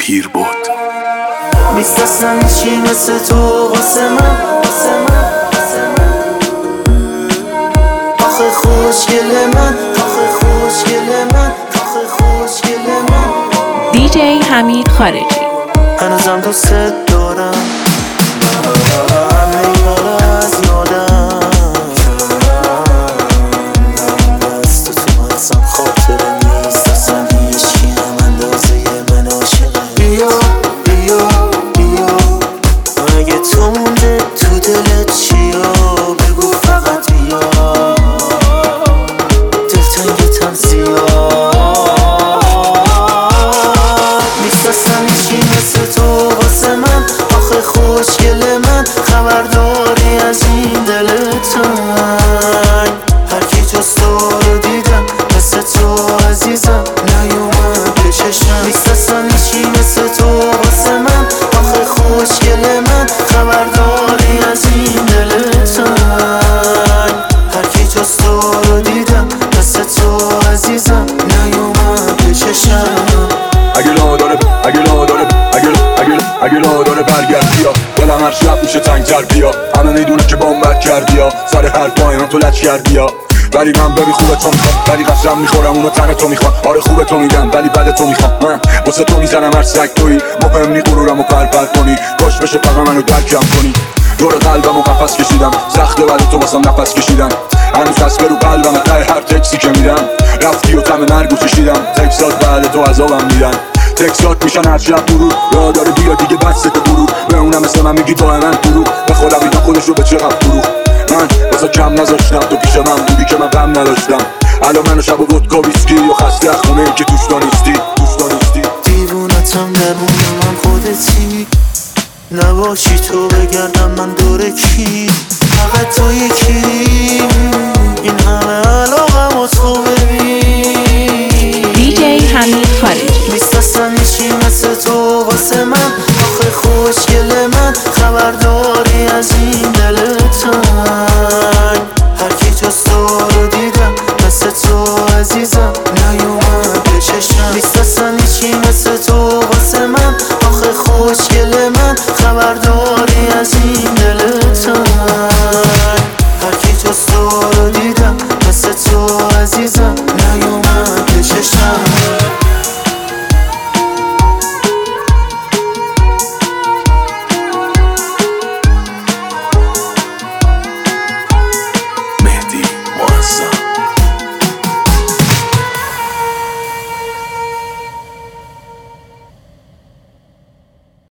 پیر بود. نیست اصلا هیچی مثل تو واسه من. آخه خوشگل من، آخه خوشگل من، آخه خوشگل من. دیجی حمید خارجی. هنوزم دوست دارم، همه اینا رو از یادم. دست تو اصلا خاطره نیست، اصلا هیچکی هم اندازه من عاشقه. بیا بیا بیا، اگه تو مونده تو دلت چیا بگو فقط بیا. دلتنگتم زیاد، نیست اصلا هیچی مثل تو واسه من. آخه خوشگل من، خبرداری از این دل تنگ. هرکی جز تو رو دیدم مثل تو عزیزم نیومد به چشمم. نیست اصلا هیچی مثل تو واسه من. آخه خوشگل من، خبرداری از این دل تنگ. هرکی جز تو رو دیدم مثل تو عزیزم نیومد به چشمم. اگه راه داره برگرد بیا، دلم هر شب میشه تنگتر بیا. همه میدونه که بامبت کردی یا سر هر پایان تو لچ کردی یا. ولی من ببی خوبه تو میخوام، ولی قسم میخورم اونو تن تو میخوام. آره خوبه تو میگم ولی بد تو میخوام. من واسه تو میزنم هر سگ تویی، مهم نی غرورمو پرپر کنی. کاش بشه فقط منو درکم کنی. دور قلبمو قفس کشیدم، سخته ولی تو واسم نفس کشیدن. هنوز هست برو قلبم ته هر تکسی که میدم. رفتی و طعم مرگو چشیدم، تکسات بعد تو عذابم میدن. تکسات میشن هر شب مرور، راه داره بیا دیگه بسته برو. به اونم مثل من میگی تو من دروغ، به خودم اینا خودشو به چقدر فروخ. من واسه کم نذاشتم تو پیش من بودی که من غم نداشتم. الان منو شب و ودکا ویسکی و خسته از خونه ای که توش دانستی. دیوونتم درمون من خودتی، نباشی تو بگردم من دور کی. فقط تو یکی، این همه علاقم و تو ببین. دیجی حمید خارجی. نیست اصلا هیچی مثل تو واسه من. آخه خوشگل من، خبرداری از این دل تنگ. هرکی جز تو رو دیدم مثل تو عزیزم نیومد به چشمم. نیست اصلا هیچی مثل تو واسه من. آخه خوشگل من،